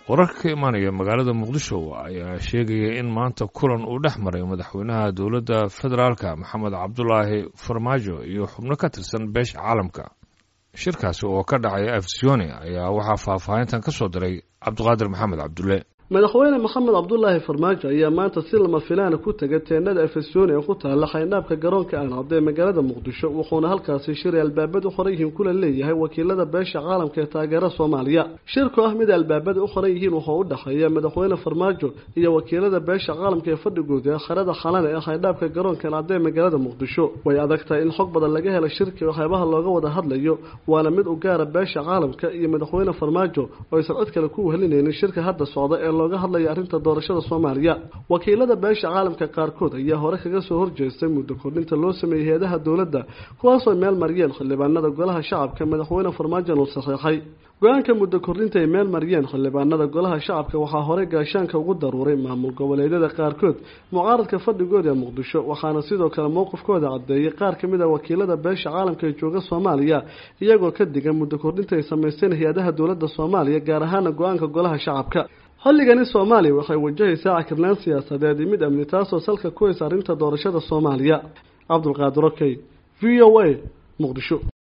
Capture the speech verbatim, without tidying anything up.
wararka ka imaanaya magaalada muqdisho ayaa sheegaya in maanta kulan uu dhex maray madaxweynaha dowladda federaalka maxamed cabdulaahi farmaajo iyo xubno ka tirsan beesha caalamka shirkaasi oo ka dhacay afsiyooni ayaa waxaa faahfaahintan ka soo diray cabdiqaadir maxamed cabdulle madaxweyne maxamed cabdulaahi farmaajo ayaa maanta si lama filaan ku tagay teenada afsiyooni ee ku taala xaynaabka garoonka aan caday magaalada muqdisho wuxuuna halkaasi shir albaabada u qoran yihiin kula leeyahay wakiilada beesha caalamka ee taageera Soomaaliya shirku ah mid albaabada u qoran yihiin wuxuu u dhaxeeya madaxweyne farmaajo iyo wakiilada beesha caalamka ee fadhigooda xarada xalan ee xaynaabka garoonka aan caday magaalada muqdisho way adagtahay in xog badan laga helo shirka waxyaabaha looga wada hadlayo waana mid u gaar ah beesha caalamka iyo madaxweyne farmaajo oo ay socod kale ku helinayeen shirka hadda socda ee looga hadlayo arrinta doorashada Soomaaliya wakiilada beesha caalamka qaarkood ayaa hore kaga soo horjeestay muddo kordhinta loo sameeyay hay'adaha dawladda kuwaas oo meel mariyeen xildhibaanada golaha shacabka madaxweyne farmaajo uu saxeexay go'aanka muddo kordhinta ay meel mariyeen xildhibaanada golaha shacabka waxaa hore gaashaanka ugu daruuray maamul goboleedyada qaarkood mucaaradka fadhigooda muqdisho waxaana sidoo kale mowqifkooda cadeeyay qaar kamid ah wakiilada beesha caalamka ee jooga Soomaaliya iyagoo ka digan muddo kordhinta ay sameeyeen hay'adaha dawladda Soomaaliya gaar ahaan go'aanka golaha shacabka xilligani Soomaaliya waxay wajahaysaa cakirnaan siyaasadeed mid amni taas oo salka ku haysa arrinta doorashada Soomaaliya Cabdulqaadir Okey V O A Muqdisho.